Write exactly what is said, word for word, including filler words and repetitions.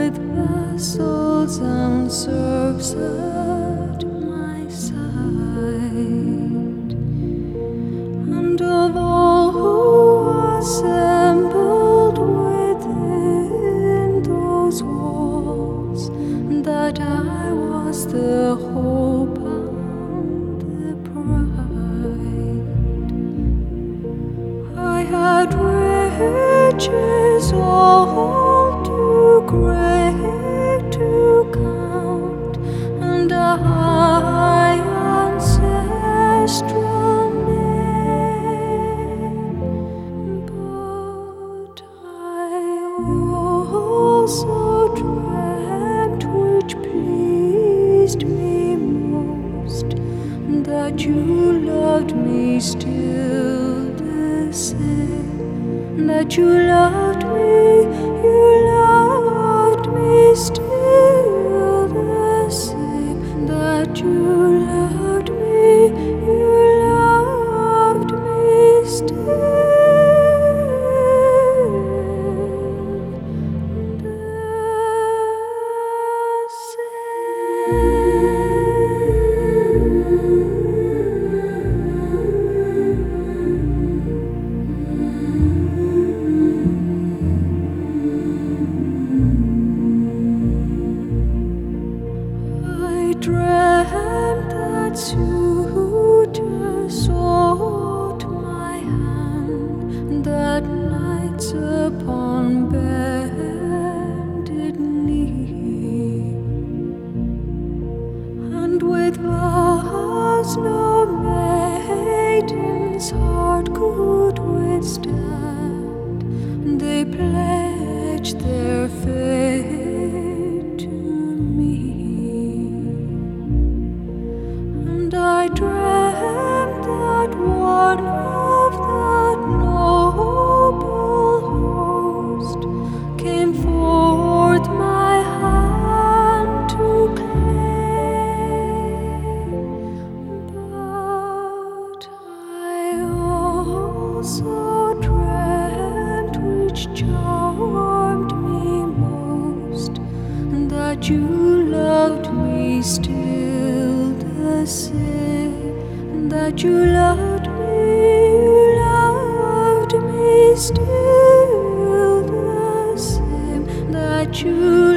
with vessels and serfs at my side, and of all who assembled within those walls, that I was the hope and the pride. I had riches all too great to count, and a high ancestral name, but I also dreamt, which pleased me most, that you loved me still the same, that you loved me, you loved me still the same, that you loved me, you loved me still the I dreamt that suitors sought my hand, that knights upon bended knee, and with vows no maiden's heart could withstand, they pledged their faith to me. And I dreamt that one of that noble host came forth my hand to claim, but I also dreamt, which charmed me most, that you loved me still the same, that you loved me, you loved me still the same, that you